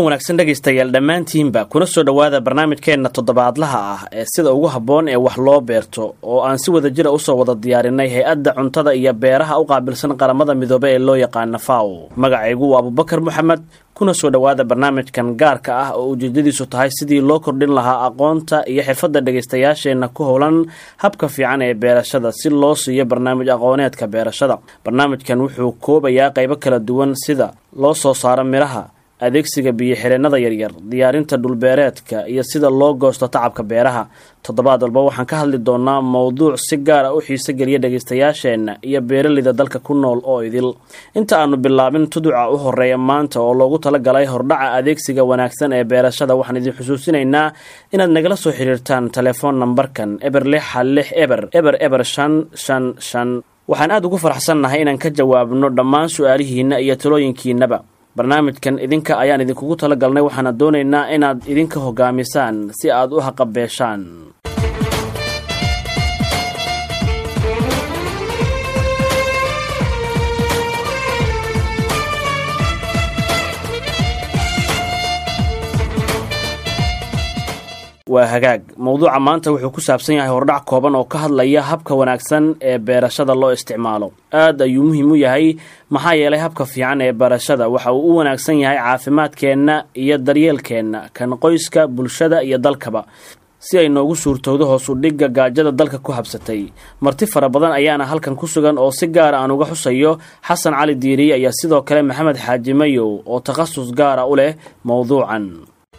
wanaagsan dhageystayaal dhammaantiinba kuna soo dhawaada barnaamijkeena toddobaadlaha ah ee sida ugu habboon ee wax loo beerto oo aan si wada jira usoo wada diyaarinay hay-adda cuntada iyo beeraha u qaabilsan qaramada midoobe ee loo yaqaana FAO. magacaygu waa Abubakar Maxamed. kuna soo dhawaada barnaamijkan gaarka ah oo ujeedadiisu tahay sidii loo kordhin lahaa aqoonta iyo xirfadda dhageystayaasheena ku howlan habka fiican ee beerashada si loo siiyo barnaamij aqooneedka beerashada. barnaamijkan wuxuu koobayaa qaybo kala duwan sida loo soo saaro miraha, adeegsiga biyo-xireennada yaryar, diyaarinta dhulbeereedka iyo sida loo goosto tacabka beeraha. toddobaad walba waxaan ka hadli doonaa mowduuc si gaara u xiiso geliya dhageystayaasheenna iyo beeraleyda dalka ku nool oo idil. inta aanu bilaabin tuduca u horeeya maanta oo loogu talagalay hordhaca adeegsiga wanaagsan ee beerashada, waxaan idin xusuusinaynaa inaad nagala soo xiriirtaan telefoon nambarkan eber555. waxaan aad ugu faraxsannahay inaan ka jawaabno dhammaan su-aalihiinna iyo talooyinkiinnaba. barnaamijkan idinka ayaan idinkugu tala galnay, waxaana doonaynaa inaad idinka hogaamisaan si aad u haqabeeshaan. waa hagaag. mowduuca maanta wuxuu ku saabsan yahay hordhac kooban oo ka hadlaya habka wanaagsan ee beerashada loo isticmaalo. aad ayuu muhiim u yahay maxaa yeelay habka fiican ee beerashada waxa uu u wanaagsan yahay caafimaadkeenna iyo daryeelkeenna, kan qoyska, bulshada iyo dalkaba, si ay noogu suurtowdo hoos u dhigga gaajada dalka ku habsatay. marti fara badan ayaana halkan ku sugan oo si gaara aan uga xusayo. xasan cali diiriye ayaa sidoo kale maxamed xaaji mayow oo takhasus gaara u leh mowduucan.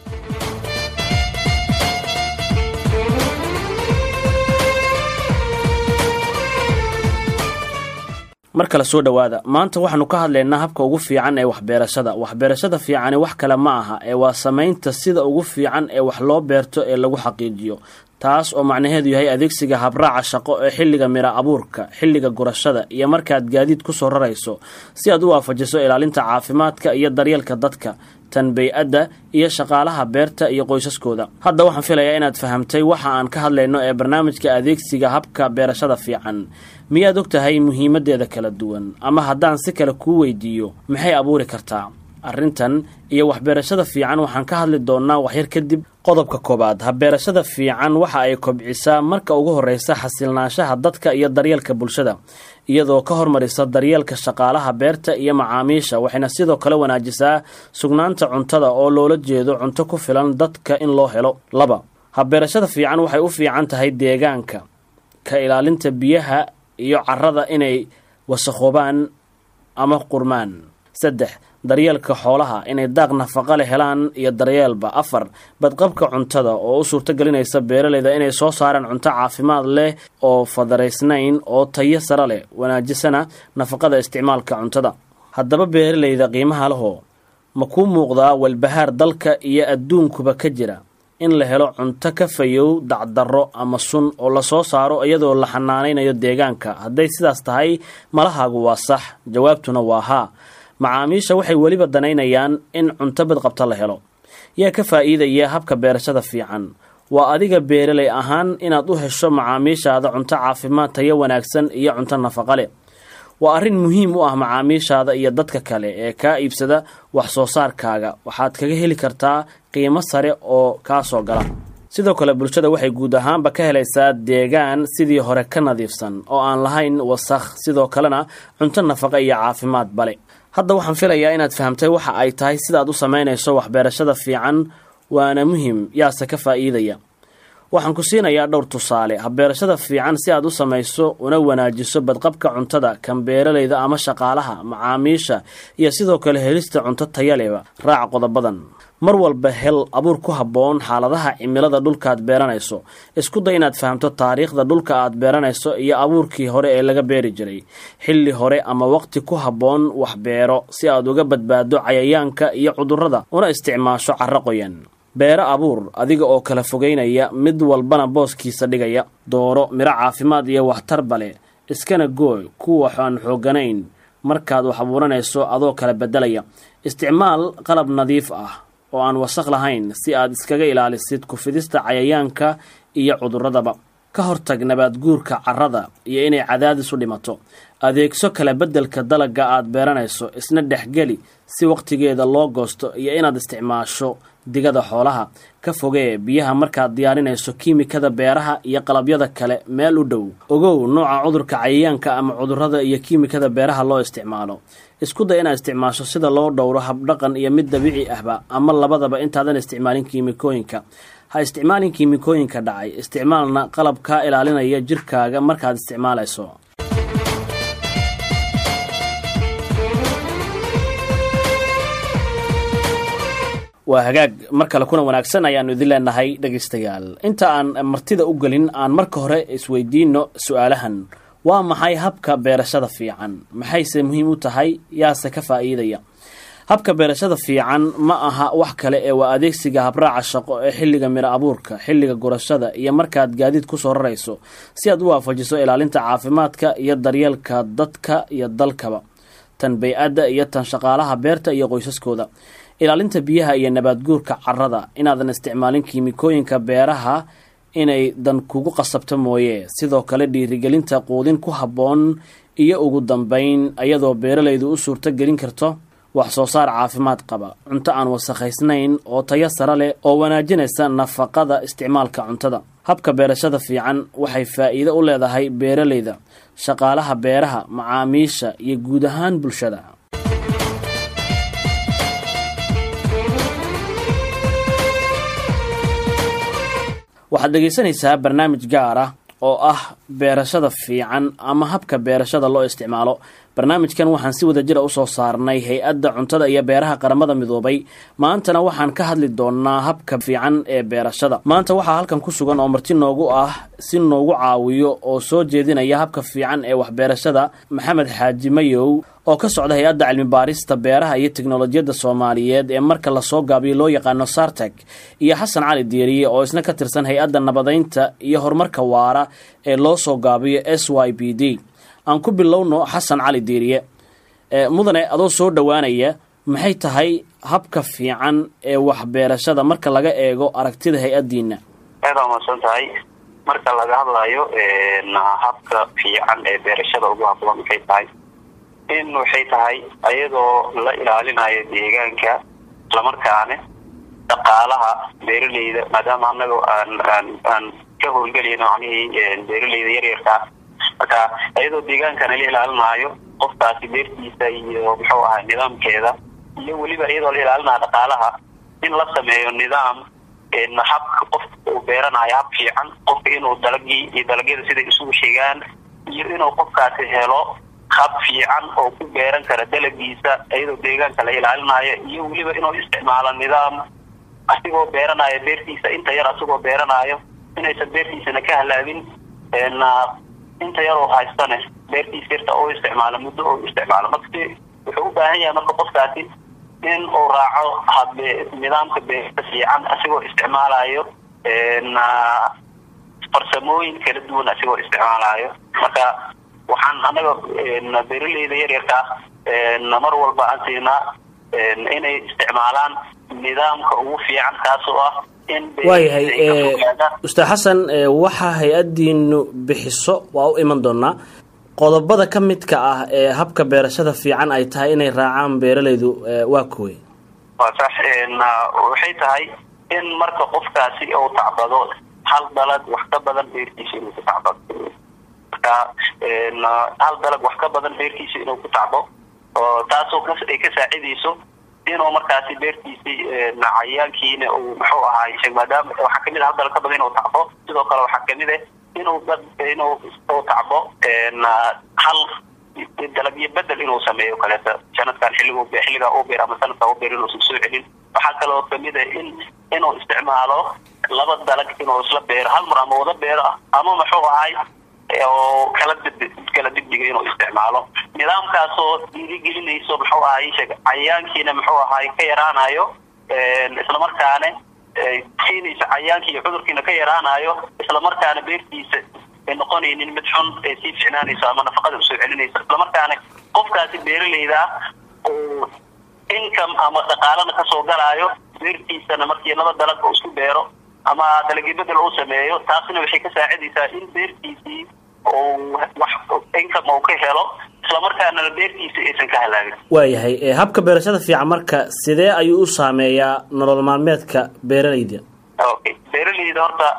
mar kale soo dhawaada. maanta waxaanu ka hadlaynaa habka ugu fiican ee waxbeerashada. waxbeerashada fiicani wax kale ma aha ee waa samaynta sida ugu fiican ee wax loo beerto ee lagu xaqiijiyo, taas oo macnaheedu yahay adeegsiga habraaca shaqo ee xilliga mira abuurka, xilliga gurashada iyo markaad gaadiid ku soo rarayso, si aad u waafajiso ilaalinta caafimaadka iyo daryeelka dadka, tan bay-adda iyo shaqaalaha beerta iyo qoysaskooda. hadda waxaan filayaa inaad fahamtay waxa aan ka hadlayno ee barnaamijka adeegsiga habka beerashada fiican. miyaad og tahay muhiimaddeeda kala duwan? ama haddaan si kale kuu weydiiyo, maxay abuuri kartaa? arrintan iyo waxbeerashada fiican waxaan ka hadli doonaa waxyar kadib. qodobka koobaad, habbeerashada fiican waxa ay kobcisaa marka ugu horreysa xasilnaanshaha dadka iyo daryeelka bulshada, iyadoo ka hormarisa daryeelka shaqaalaha beerta iyo macaamiisha. waxayna sidoo kale wanaajisaa sugnaanta cuntada oo loola jeedo cunto ku filan dadka in loo helo. 2. habbeerashada fiican waxay u fiican tahay deegaanka, ka ilaalinta biyaha iyo carrada inay wasakhoobaan ama qurmaan. 3. daryeelka xoolaha inay daaq nafaqo leh helaan iyo daryeelba. 4. badqabka cuntada oo u suurtagelinaysa beeraleyda inay soo saaraan cunto caafimaad leh oo fadaraysnayn oo tayo sare leh, wanaajisana nafaqada isticmaalka cuntada. haddaba beeraleyda qiimaha leho, ma kuu muuqdaa walbahaar dalka iyo adduunkuba ka jira in la helo cunto ka fayow dacdarro ama sun oo la soo saaro iyadoo la xanaanaynayo deegaanka? hadday sidaas tahay, malahaagu waa sax, jawaabtuna waa haa. macaamiisha waxay weliba danaynayaan in cunto badqabta la helo. yaa ka faa'iidaya habka beerashada fiican? waa adiga beeraley ahaan inaad u hesho macaamiishaada cunto caafimaad, tayo wanaagsan iyo cunto nafaqo leh. waa arrin muhiim u ah macaamiishaada iyo dadka kale ee kaa iibsada wax soo saarkaaga. waxaad kaga heli kartaa qiimo sare oo kaa soo gala. sidoo kale bulshada waxay guud ahaanba ka helaysaa deegaan sidii hore ka nadiifsan oo aan lahayn wasakh, sidoo kalena cunto nafaqo iyo caafimaad bale. hadda waxaan filayaa inaad fahamtay waxa ay tahay sidaad u samaynayso waxbeerashada fiican, waana muhiim. yaase ka faa'iidaya? waxaan ku siinayaa dhowr tusaale. habbeerashada fiican si aad u samayso una wanaajiso badqabka cuntada, kan beeraleyda ama shaqaalaha, macaamiisha iyo sidoo kale helista cunto taya lehba. raac qodobadan. mar walba hel abuur ku habboon xaaladaha cimilada dhulkaaad beeranayso. isku day inaad fahamto taariikhda dhulka aad beeranayso iyo abuurkii hore ee laga beeri jiray. xilli hore ama waqti ku habboon wax beero si aad uga badbaado cayayaanka iyo cudurrada, una isticmaasho carro qoyan. beero abuur adiga oo kala fogeynaya, mid walbana booskiisa dhigaya. dooro miro caafimaad iyo waxtarba leh, iskana gooy kuwa aan xooganayn markaad wax abuuranayso adoo kala beddelaya. isticmaal qalab nadiif ah oo aan wasakh lahayn si aad iskaga ilaalisid ku fidista cayayaanka iyo cudurradaba. ka hortag nabaad guurka carrada iyo inay cadaadis u dhimato. adeegso kala beddelka dalagga aad beeranayso, isna dhexgeli si waqtigeeda loo goosto, iyo inaad isticmaasho digada xoolaha. ka fogee biyaha markaad diyaarinayso kiimikada beeraha iyo qalabyada kale meel u dhow. ogow nooca cudurka cayayaanka ama cudurrada iyo kiimikada beeraha loo isticmaalo. isku day inaad isticmaasho sida loo dhowro habdhaqan iyo mid dabiici ahba ama labadaba intaadan isticmaalin kiimikooyinka. ha isticmaalin kiimikooyinka dhacay, isticmaalna qalab kaa ilaalinaya jirkaaga markaad isticmaalayso. waa hagaag mar kale kuna wanaagsan ayaanu idin leenahay dhegaystayaal. inta aan martida u gelin aan marka hore isweydiino su'aalahan. waa maxay habka beerashada fiican? maxayse muhiim u tahay? yaase ka faa'iidaya? habka beerashada fiican ma aha wax kale ee waa adeegsiga habraaca shaqo ee xilliga miro abuurka, xilliga gurashada iyo markaad gaadiid ku soo rarayso si aad u waafajiso ilaalinta caafimaadka iyo daryeelka dadka iyo dalkaba, tan bay-adda iyo tan shaqaalaha beerta iyo qoysaskooda. ilaalinta biyaha iyo nabaad guurka carrada, inaadan isticmaalin kiimikooyinka beeraha inay dan kugu qasabto mooye. sidoo kale dhiirigelinta quudin ku habboon iyo ugu dambayn iyadoo beeralaydu u suurto gelin karto wax soo saar caafimaad qaba, cunto aan wasakhaysnayn oo tayo sare leh oo wanaajinaysa nafaqada isticmaalka cuntada. habka beerashada fiican waxay faa'iido u leedahay beeralayda, shaqaalaha beeraha, macaamiisha iyo guud ahaan bulshada. waxaad dhegaysanaysaa barnaamij gaar ah oo ah beerashada fiican ama habka beerashada loo isticmaalo. barnaamijkan waxaan si wada jira u soo saarnay hay-adda cuntada iyo beeraha qaramada midoobay. maantana waxaan ka hadli doonaa habka fiican ee beerashada. maanta waxaa halkan ku sugan oo marti noogu ah si noogu caawiyo oo soo jeedinaya habka fiican ee waxbeerashada Maxamed Xaaji Mayow oo ka socda hay-adda cilmi baarista beeraha iyo tiknoolajiyadda Soomaaliyeed ee marka la soo gaabiyo loo yaqaano Sartec, iyo Xasan Cali Diiriye oo isna ka tirsan hay-adda nabadeynta iyo horumarka waara ee loo soo gaabiyo SYBD. aan ku bilowno Xasan Cali Diiriye. mudane adoo soo dhawaanaya, maxay tahay habka fiican ee waxbeerashada marka laga eego aragtida hay-addiina? aad ma soo tahay marka laga hadlayo habka fiican ee beerashada ugu habboon maxay tahay? waxay tahay ayadoo la ilaalinayo deegaanka isla markaana dhaqaalaha beeralayda, maadaama anagu aan ka howlgelayno beeralayda yaryarka. marka ayadoo deegaankana la ilaalinayo qofkaasi beertiisa iyo muxuu ahaa nidaamkeeda, iyo weliba iyadoo la ilaalinayo dhaqaalaha, in la sameeyo nidaam habka qofka uu beeranayo hab fiican, qofka inuu dalagyada sida isugu xigaan, iyo inuu qofkaasi helo hab fiican oo ku beeran kara dalagiisa iyadoo deegaanka la ilaalinayo, iyo weliba inuu isticmaalo nidaam asigoo beeranayo beertiisa inta yar asigoo beeranayo inaysan beertiisana ka halaabin, inta yar oo haystane beertiisa yarta oo isticmaalo muddo oo isticmaalo. marka wuxuu u baahan yahay marka qofkaasi in uu raaco nidaamka beerta fiican asigoo isticmaalayo farsamooyin kala duwan asigoo isticmaalayo. marka waxaan anaga beeralayda yaryarka mar walba aan siinaa inay isticmaalaan nidaamka ugu fiican, kaasoo ah waayahay. Ustaad Xasan, waxa hay-addiinu bixiso waa u iman doonaa. qodobada ka midka ah ee habka beerashada fiican ay tahay inay raacaan beeralaydu waa kuwey? waa sax. waxay tahay in marka qofkaasi uu tacbado hal dalag wax ka badan beertiisa inuu ku tacbado. marka hal dalag wax ka badan beertiisa inuu ku tacbo, oo taasoo ay ka saacidayso inuu markaasi beertiisii cayayaankiina uu muxuu ahaay maadaama waxaa kamid ah dalag ka badan inuu tacbo. sidoo kale waxaa kamid ah inuu tacbo hal dalagyo bedel inuu sameeyo kaleeta sanadkan xilliga uu beer ama sanadka uu beer inuu soo celin. waxaa kaloo kamid ah inuu isticmaalo laba dalag inuu isla beero hal mar ama wada beero ama muxuu ahaay oo kala dibdhiga inuu isticmaalo. nidaamkaasoo dhiirigelinayso muxuu ahaay cayayaankiina muxuu ahaay ka yaraanayo, isla markaana siinaysa cayayaankii iyo cudurkiina ka yaraanayo, isla markaana beertiisa ay noqonaynin mid xun ee sii ficnaanayso ama nafaqada usoo celinaysa. isla markaana qofkaasi beeralayda oo income ama dhaqaalana kasoo galaayo beertiisana markii laba dalag oo isku beero ama dalagyo bedel uu sameeyo taasina waxay ka saacidaysaa in beertiisii oo wax income uu ka helo isla markaana beertiisa aysan ka halaagin. waayahay habka beerashada fiican marka sidee ayuu u saameeyaa nolol maalmeedka beeralayda? okay beeralayda horta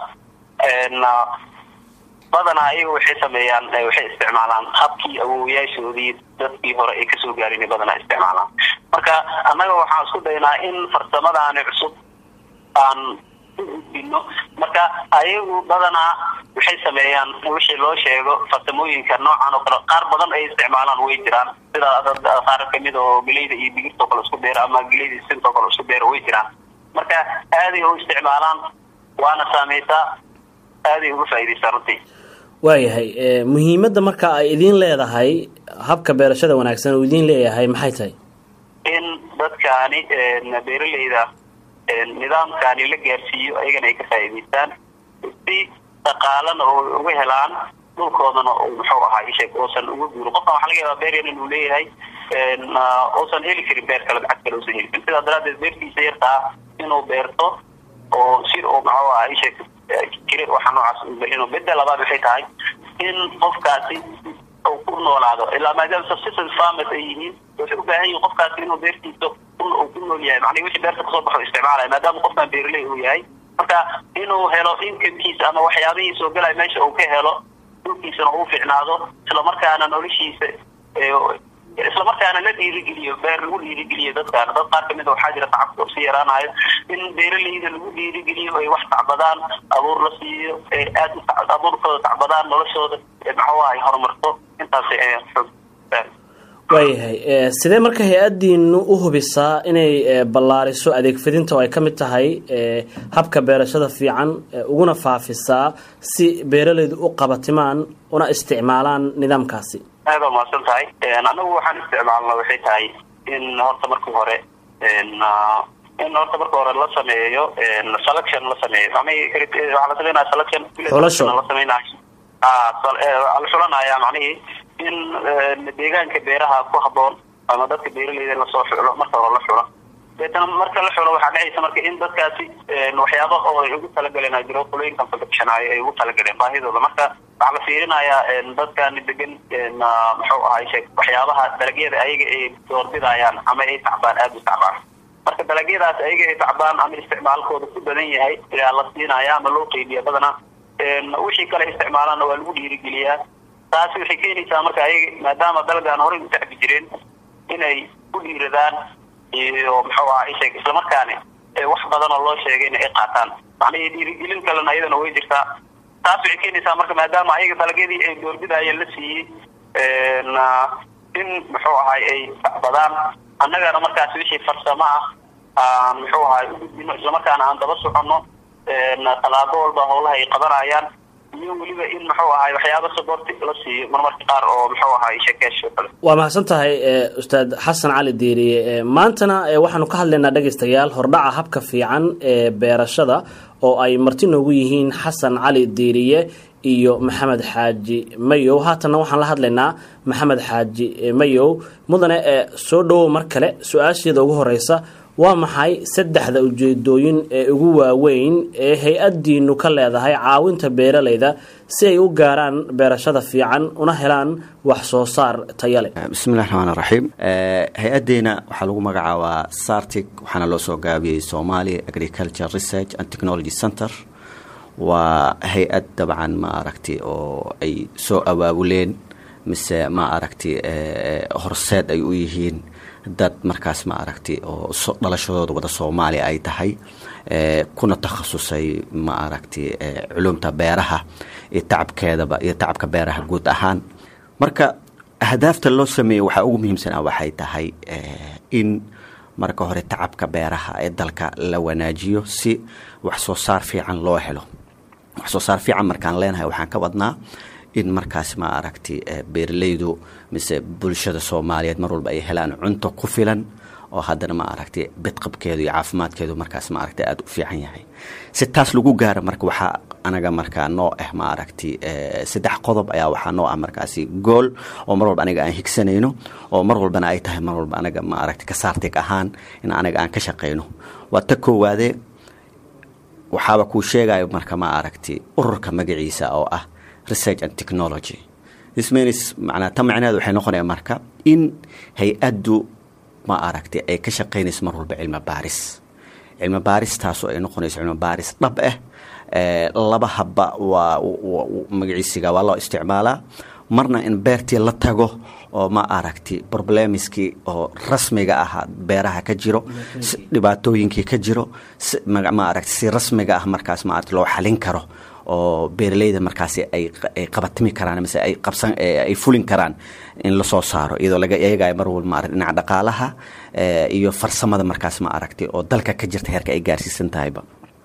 badanaa ayagu waxay sameeyaan waxay isticmaalaan habkii awoowayaashoodii dadkii hore ay kasoo gaarin badanaa isticmaalaan. marka annaga waxaan isku daynaa in farsamadaani cusub aan dino. marka ayagu badanaa waxay sameeyaan wixii loo sheego farsamooyinka noocan oo kale qaar badan ay isticmaalaan way jiraan sida qaar kamid oo geleyda iyo digirta kale isku beera ama geleyda sinta kale isku beera way jiraan. marka aaday u isticmaalaan waana saameysaa aaday uga faa'iideysaa runtii. waayahay muhiimadda marka ay idin leedahay habka beerashada wanaagsan oo idin leeyahay maxay tahay? in dadkaani beeralayda nidaamkaani la gaarsiiyo ayagana ay ka faa'iideystaan si dhaqaalana oo uga helaan dhulkoodana oo muxuu ahaa isheeg oosan uga guuro. qofka waxaa laga yaabaa beer yar inuu leeyahay oosan heli karin beer kale lacag kale oosan heli karin sidaa daraadeed beertiisa yartaa inuu beerto oo si oo muxuu ahaa isheeg kire waxa noocaas inuu bedel labaad waxay tahay in qofkaasi uu ku noolaado ilaa maadaama subsistence farmers ay yihiin waxay u baahan yihiin qofkaasi inuu beertiisa uu ku nool yahay macnaheedu wixii beerta kasoo baxo isticmaalaya maadaama qofkan beeraley uu yahay. marka inuu helo incomekiisa ama waxyaabihii soo galaya meesha uu ka helo dhulkiisana uu fiicnaado isla markaana noloshiisa isla markaana la dhiirigeliyo beer lagu dhiirigeliyo dadkaan dad qaar kamid waxaa jira tacabka si yaraanayo in beeralayda lagu dhiirigeliyo ay wax tacbadaan abuur la siiyo aad abuurkooda tacbadaan noloshooda maxaa ay horumarto intaas waayahay sidee marka hay-adiinu u hubisaa inay ballaariso adeeg fidinta oo ay ka mid tahay habka beerashada fiican uguna faafisaa si beeralaydu u qabatimaan una isticmaalaan nidaamkaasi? aad waa mahadsan tahay. anagu waxaan isticmaalna waxay tahay in horta marka hore la sameeyo selection la sameeyo waxaa la sameynaya selection la sameynaayo la xulanaya macnihii in deegaanka beeraha ku haboon ama dadka beeralayda lasoo xulo marka hore la xulo. deetana marka la xulo waxaa dhacaysa marka in dadkaasi waxyaaba oo ay ugu talagaleen jiro qolooyinkan production ay ugu talagaleen baahidooda. marka waxaa la fiirinayaa dadkan degan muxuu ahaa sheeg waxyaabaha dalagyada ayaga ay doorbidayaan ama ay tacbaan aad u tacbaan. marka dalagyadaas ayaga ay tacbaan ama isticmaalkooda ku badan yahay ayaa la siinaya ama loo qeybiya badana wixii kale isticmaalana waa lagu dhiirigeliyaa. taasi waxay keenaysaa marka ayaga maadaama dalagaan horey u tacbi jireen inay ku dhiiradaan iyo muxuu ahaa sheeg isla markaana wax badan oo loo sheegay inay qaataan macnaheedu dhiirigelin kalena iyadana way jirtaa. taas waxay keenaysaa marka maadaama ayaga dalagyadii ay doorbidayeen la siiyey in muxuu ahaa ay tacbadaan annagana markaas wixii farsamo ah muxuu ahaa u gudbino isla markaana aan daba soconno talaabo walba howlaha ay qabanayaan iyo weliba in muxuu ahaa waxyaaba support la siiyo marmarka qaar oo muxuu ahaa sheekeesho kale. waa mahadsan tahay ustaad xasan cali diiriye. maantana waxaanu ka hadlaynaa dhegaystayaal hordhaca habka fiican ee beerashada oo ay marti noogu yihiin xasan cali diiriye iyo maxamed xaaji mayow. haatanna waxaan la hadlaynaa maxamed xaaji mayow. mudane soo dhawow mar kale. su-aasheeda ugu horeysa waa maxay saddexda ujeedooyin ee ugu waaweyn ee hay-adiinu ka leedahay caawinta beeralayda si ay u gaaraan beerashada fiican una helaan wax soo saar tayo leh? bismillahi raxmaani raxiim. hay-adeena waxaa lagu magacaabaa sartic waxaana loo soo gaabiyey Somali Agriculture Research and Technology Center. waa hay-ad dabcan ma aragti oo ay soo abaabuleen mise ma aragti horseed ay u yihiin dad markaas ma aragti oo dhalashadooda wada Soomaali ay tahay kuna takhasusay ma aragti culumta beeraha iyo tacabkeedaba iyo tacabka beeraha guud ahaan. marka ahdaafta loo sameeyo waxa ugu muhiimsan waxay tahay in marka hore tacabka beeraha ee dalka la wanaajiyo si wax soo saar fiican loo helo. wax soo saar fiican markaan leenahay waxaan ka wadnaa in markaas ma aragti beeralaydu mise bulshada Soomaaliyeed mar walba ay helaan cunto ku filan oo haddana ma aragti badqabkeedu iyo caafimaadkeedu markaas ma aragti aad u fiican yahay. si taas lagu gaaro marka waxa anaga markaa noo ma aragti saddex qodob ayaa waxa noo markaasi goal oo mar walba aniga aan higsanayno oo mar walbana ay tahay mar walba anaga ma aragti ka saartay ahaan in anaga aan ka shaqeyno. waa ta koowaade waxaaba kuu sheegayo marka ma aragti ururka magaciisa oo ah research and technology. This means macnaa ta macnaheedu waxay noqonaya marka in hay-addu ma aragti ay ka shaqaynayso mar walba cilmi baaris taasoo ay noqonayso cilmi baaris dhab ah. laba habba waa magaciisiga waa loo isticmaalaa, marna in beertii la tago oo ma aragti problemiskii oo rasmiga ah beeraha ka jiro, dhibaatooyinkii ka jiro ma aragti si rasmiga ah markaas ma aragti loo xalin karo oo beeraleyda markaas ay qabatimi karaan mise ay fulin karaan in la soo saaro iyadoo laga eegayo mar walba ma aragti dhinaca dhaqaalaha iyo farsamada markaas ma aragti oo dalka ka jirta heerka ay gaarsiisan tahayba.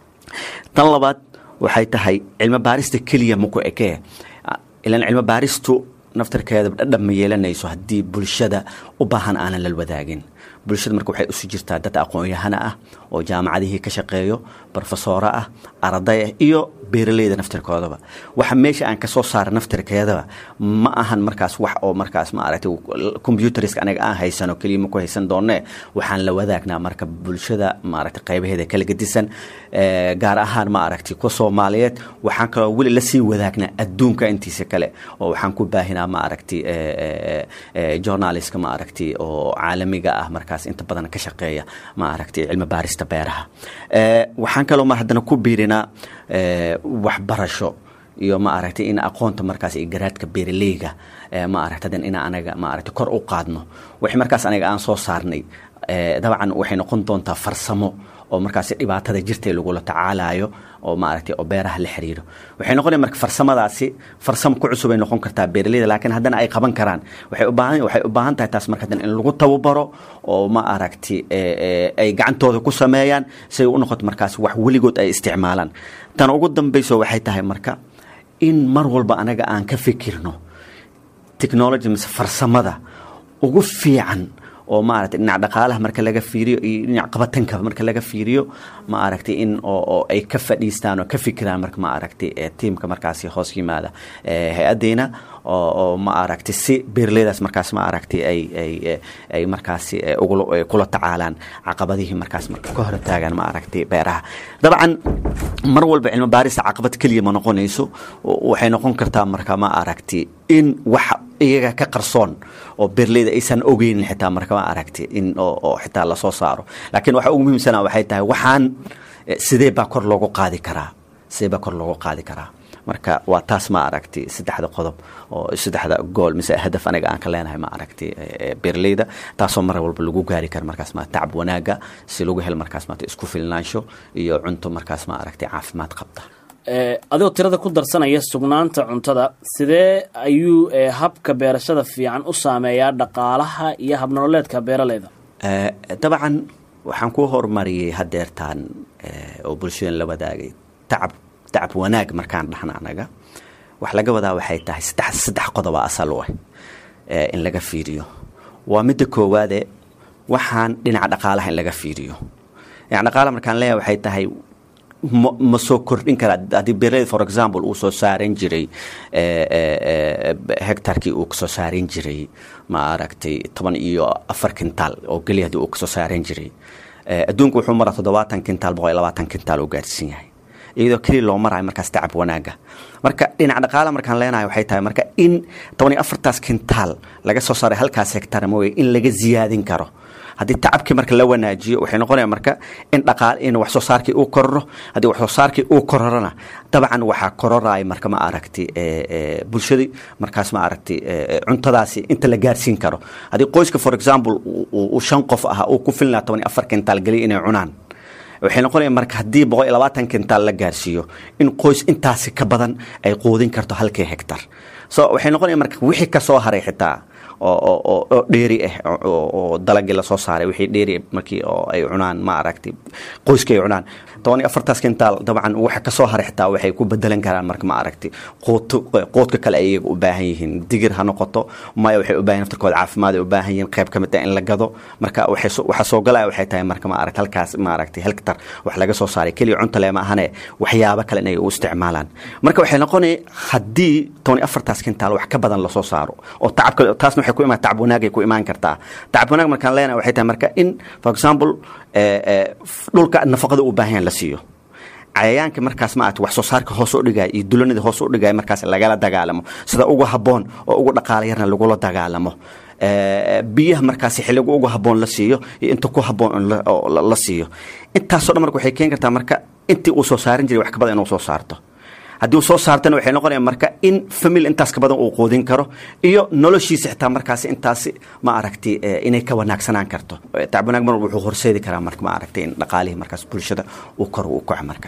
tan labaad waxay tahay cilmi baarista keliya ma ku ekee, ilaan cilmi baaristu naftarkeeda dhadhan ma yeelanayso haddii bulshada u baahan aanan la wadaagin. bulshada marka waxay usu jirtaa dad aqoon-yahana ah oo jaamacadihii ka shaqeeyo, professor ah, arday ah iyo beeraleyda naftarkoodaba. waxa meesha aan ka soo saar naftarkeedaba ma ahan markaas wax oo markaas ma aragtay computeriska anaga aan haysano kaliya ma ku haysan doonee, waxaan la wadaagnaa marka bulshada ma aragtay qaybaheeda kala gedisan, gaar ahaan ma aragtay ku Soomaaliyeed. waxaan kaloo weli la sii wadaagnaa adduunka intiisa kale oo waxaan ku baahinaa ma aragtay journalistka ma aragtay oo caalamiga ah markaas inta badan ka shaqeeya ma aragtay cilmi baarista beeraha. waxaan kaloo mar haddana ku biirinaa waxbarasho iyo ma aragtay in aqoonta markaas ay garaadka beeraleyga ma aragtay in anaga ma aragtay kor u qaadno. wixii markaas anaga aan soo saarnay dabcan waxay noqon doontaa farsamo oo markaas dhibaatada jirtay lagu la tacaalayo oo ma aragtay oo beeraha la xiriiro. waxay noqonaysaa marka farsamadaasi farsamo ku cusub ay noqon kartaa beeraleyda, laakiin haddana ay qaban karaan waxay u baahan tahay taas marka in lagu tababaro oo ma aragtay ay gacantooda ku sameeyaan si ay u noqoto markaas wax weligood ay isticmaalaan. tan ugu dambayso waxay tahay marka in mar walba anaga aan ka fikirno technology mise farsamada ugu fiican oo ma aragtay dhinaca dhaqaalaha marka laga fiiriyo iyo dhinaca qabatanka marka laga fiiriyo ma aragtay in oo ay ka fadhiistaan oo ka fikiraan marka ma aragtay teamka markaasi hoos yimaada hay-adeena oo ma aragtay si beeraleydaas markaas ma aragtay ay markaasi kula tacaalaan caqabadihii markaas marka ka hor taagan ma aragtay beeraha. dabcan mar walba cilmi baarista caqabad kaliya ma noqonayso, waxay noqon kartaa marka ma aragtay in wax iyaga ka qarsoon oo beeraleyda aysan ogeynin xitaa marka ma aragtay in oo xitaa la soo saaro. laakiin waxa ugu muhiimsan waxay tahay waxaan sidee baa kor loogu qaadi karaa marka waa taas ma aragtay saddexda qodob oo saddexda gool mise hadaf anaga aan ka leenahay ma aragtay beeraleyda, taasoo mar walba lagu gaari karo markaas ma tacab wanaaga si lagu helo markaas ma isku filnaansho iyo cunto markaas ma aragtay caafimaad qabta. adigoo tirada ku darsanaya sugnaanta cuntada, sidee ayuu habka beerashada fiican u saameeyaa dhaqaalaha iyo habnololeedka beeraleyda? dabcan waxaan ku horumariyay hadeertaan oo bulshada la wadaagay tacab wanaag markaan dhaxna anaga wax laga wadaa waxay tahay saddex qodob asal u ah in laga fiiriyo. waa midda koowaad waxaan dhinaca dhaqaalaha in laga fiiriyo. dhinaca dhaqaalaha markaan leeyahay waxay tahay ma soo kordhin karaa haddii beeraleyda for example uu soo saaran jiray hektarkii uu kasoo saaran jiray ma aragtay 14 kintaal oo geliya haddii uu kasoo saaran jiray, adduunku wuxuu maraa 70 kintaal 120 kintaal uu gaarsiin yahay iyadoo kaliya loo marayo markaas tacab wanaaga. marka dhinaca dhaqaalaha markaan leenahay waxay tahay marka in 14 kintaal laga soo saaray halkaas hektar mooye in laga ziyaadin karo. haddii tacabkii marka la wanaajiyo waxay noqonaya marka in wax soo saarkii uu kororo. haddii wax soo saarkii uu kororana dabcan waxaa kororaya marka ma aragtay bulshadii markaas ma aragtay cuntadaasi inta la gaarsiin karo. haddii qoyska for example uu 5 qof ah uu ku filnaa 14 kintaal galiya inay cunaan, waxay noqonaya marka haddii 120 kintaal la gaarsiiyo in qoys intaasi ka badan ay quudin karto halkii hektar. waxay noqonaya marka wixii ka soo haray xitaa oo dheeri oo dalagii la soo saaray wixii dheeri markii oo ay cunaan ma aragtay qoyska ay cunaan 14 kintaal dabcan waxa ka soo haray xitaa waxay ku bedelan karaan marka ma aragtay qoodka kale ay u baahan yihiin. digir ha noqoto ma waxay u baahan naftarkooda caafimaad u baahan yihiin, qayb kamid ah in la gado. marka waxa soo galaya waxay tahay marka ma aragtay halkaas ma aragtay hektar wax laga soo saaray kaliya cunto leema ahane waxyaabo kale inay u isticmaalaan. marka waxay noqonay haddii 14 kintaal wax ka badan la soo saaro oo tacabka taasna waxay ku imaan tacab wanaag ay ku imaan kartaa. tacab wanaag markaan leenahay waxay tahay marka in for example dhulka nafaqada u baahan la siiyo, cayayaanka markaas ma aad wax soo saarka hoos u dhigay iyo dulanida hoos u dhigay markaas lagala dagaalamo sida ugu haboon oo ugu dhaqaale yarna lagu la dagaalamo biyaha markaas xilliga ugu haboon la siiyo iyo inta ku haboon la siiyo intaas oo dhan marka waxay keen kartaa marka intii uu soo saarin jiray wax ka badan inuu soo saarto haddii uu soo saartana waxay noqonayaan marka in family intaas ka badan uu qoodin karo iyo noloshiisa xitaa markaas intaas ma aragtay inay ka wanaagsanaan karto tacab wanaag mar wuxuu horseedi karaa marka ma aragtay in dhaqaalihii markaas bulshada uu kor u kaco marka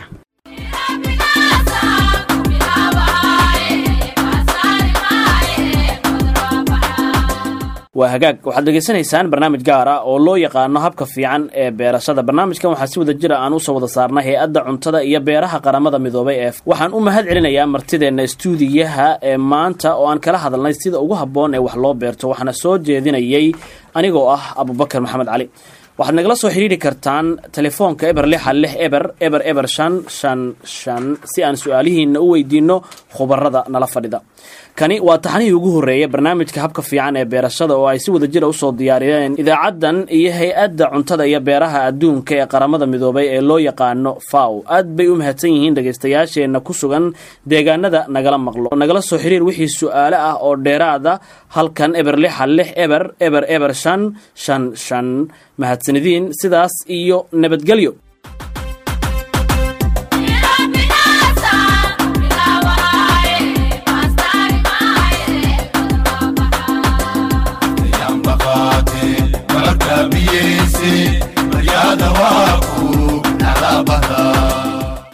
waa hagaag waxaad dhegaysanaysaan barnaamij gaar ah oo loo yaqaano habka fiican ee beerashada barnaamijkan waxaa si wada jira aan usoo wada saarnay hay-adda cuntada iyo beeraha qaramada midoobay ee waxaan u mahad celinayaa martideenna istuudiyaha ee maanta oo aan kala hadalnay sida ugu habboon ee wax loo beerto waxaana soo jeedinayay anigoo ah abubakar maxamed cali waxaad nagala soo xidhiiri kartaan telefoonka eber 6 eber eber eber 555 si aan su-aalihiina u weydiino khubarada nala fadhida kani waa taxanihii ugu horreeyay barnaamijka habka fiican ee beerashada oo ay si wada jira usoo diyaariyeen idaacaddan iyo hay-adda cuntada iyo beeraha adduunka ee qaramada midoobay ee loo yaqaano faw aad bay u mahadsan yihiin dhegaystayaasheenna ku sugan deegaanada nagala maqlo nagala soo xiriir wixii su-aale ah oo dheeraada halkan eber 6 eber eber eber 555 mahadsanidin sidaas iyo nabadgelyo